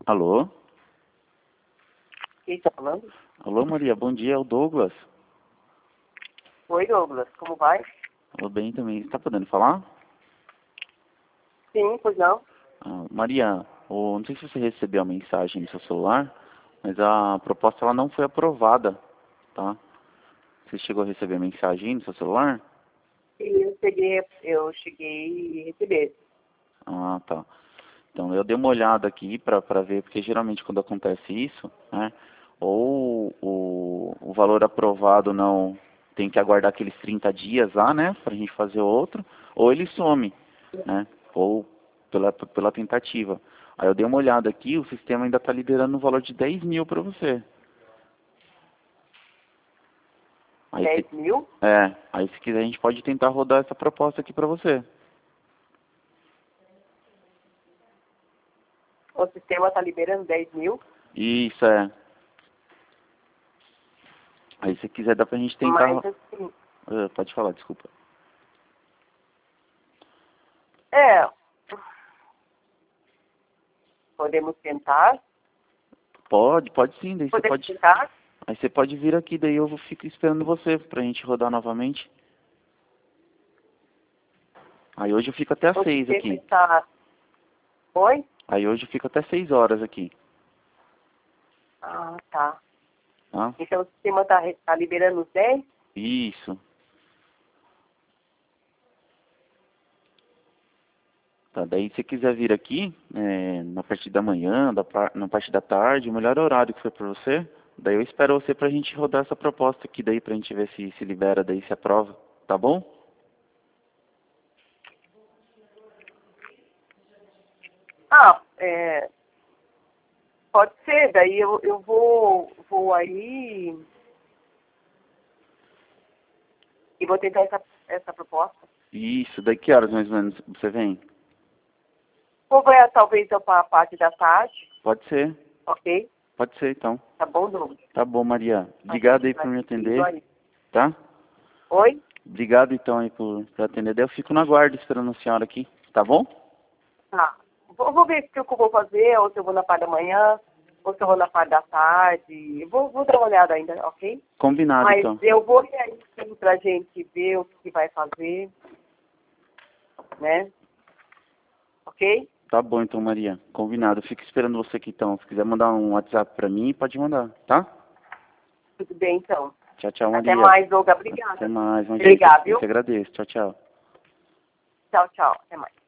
Alô? Quem está falando? Alô, Maria, bom dia, é o Douglas. Oi, Douglas, como vai? Tudo bem também. Você está podendo falar? Sim, pois não. Maria, não sei se você recebeu a mensagem no seu celular, mas a proposta ela não foi aprovada, tá? Você chegou a receber a mensagem no seu celular? E eu cheguei a receber. Ah, tá. Então eu dei uma olhada aqui para ver, porque geralmente quando acontece isso, né, ou o valor aprovado não tem que aguardar aqueles 30 dias lá, né, para a gente fazer outro, ou ele some, né, ou pela tentativa. Aí eu dei uma olhada aqui, o sistema ainda está liberando um valor de 10 mil para você. Aí 10 mil? aí se quiser a gente pode tentar rodar essa proposta aqui para você. O sistema está liberando 10 mil, Isso, é. Aí se quiser dá pra gente tentar... mas assim, pode falar, desculpa. é, podemos tentar, Pode sim, daí você podemos pode... tentar. Aí você pode vir aqui, daí eu fico esperando você pra gente rodar novamente. Aí hoje eu fico até às O 6 sistema aqui. está... Oi? Aí hoje eu fico até 6 horas aqui, Ah, tá. tá? Então o sistema está liberando os 10? Isso. Tá, daí se você quiser vir aqui, na parte da manhã, na parte da tarde, o melhor horário que for pra você, daí eu espero você pra gente rodar essa proposta aqui, daí pra gente ver se libera, daí se aprova, tá bom? Ah, pode ser, daí eu vou aí e vou tentar essa proposta. Isso, daí que horas mais ou menos você vem? Vou ver talvez para a parte da tarde, Pode ser. ok? Pode ser, então. Tá bom, Douglas? Tá bom, Maria. A Obrigado gente aí vai por me seguindo atender, aí. tá? Oi? Obrigado, então, aí por atender. Daí eu fico na guarda esperando a senhora aqui, tá bom? Tá. Vou ver o que eu vou fazer, ou se eu vou na parte da manhã, ou se eu vou na parte da tarde. Vou dar uma olhada ainda, ok? Combinado, Mas então. eu vou ver aí sim pra gente ver o que vai fazer, né? Ok? Tá bom, então, Maria. Combinado. Eu fico esperando você aqui, então. Se quiser mandar um WhatsApp pra mim, pode mandar, tá? Tudo bem, então. Tchau, tchau, Até Maria. mais, Olga. Até Obrigada. mais. Imagina, Obrigada, eu viu? que agradeço. Tchau, tchau. Tchau, tchau. Até mais.